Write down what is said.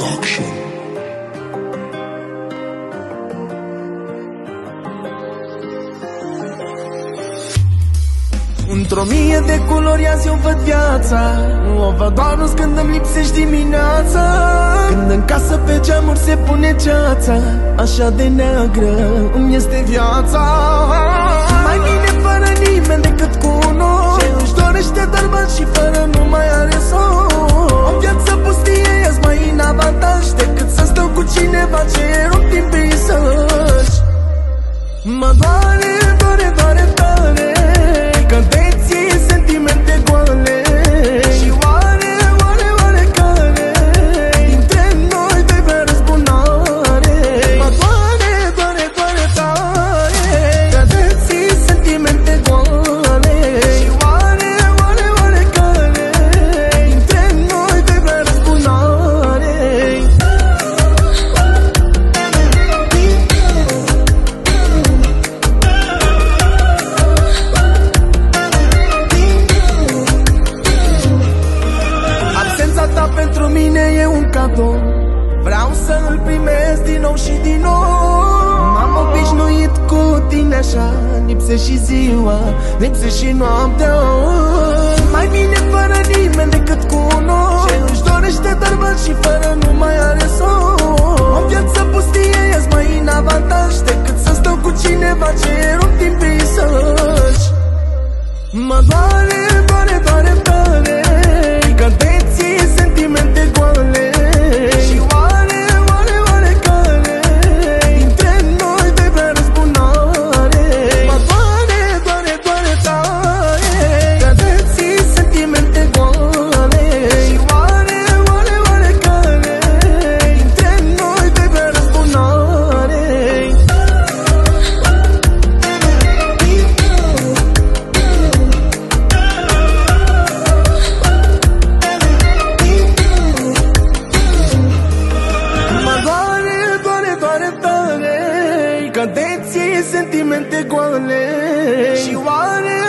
Production. Într-o mie de culori azi eu văd viața. Nu o văd doar când îmi lipsești dimineața, când în casă pe geamuri se pune ceața. Așa de neagră îmi este viața. Mai bine fără nimeni decât cu noi, ce își dorește doar bani și fără nu mai are somn. O viață pustie e mai în avantaj decât să stau cu cineva ce rup din peisaj. Mă doare, doare, doare tare că te ții sentimente goale. Și oare, oare, oare care dintre noi doi vrea răzbunare? Mă doare, doare, doare tare că te ții sentimente goale. Și oare, oare, oare care dintre noi doi vrea răzbunare? Pentru mine e un cadou, vreau să îl primesc din nou și din nou. M-am obișnuit cu tine așa, lipse și ziua, lipse și noaptea. Mai bine fără nimeni decât cu noi, ce își dorește doar bani și fără nu mai are somn. O viață pustie e mai în avantaj decât să stau cu cineva ce rup din peisaj. Mă doare, doare, doare tare că te ții sentimente goale. Și oare, oare, oare care dintre noi doi vrea răzbunare? Mă doare, doare, doare tare că te ții sentimente goale. Și oare, oare, oare care dintre noi doi vrea răzbunare? Că te ții sentimente goale. Și oare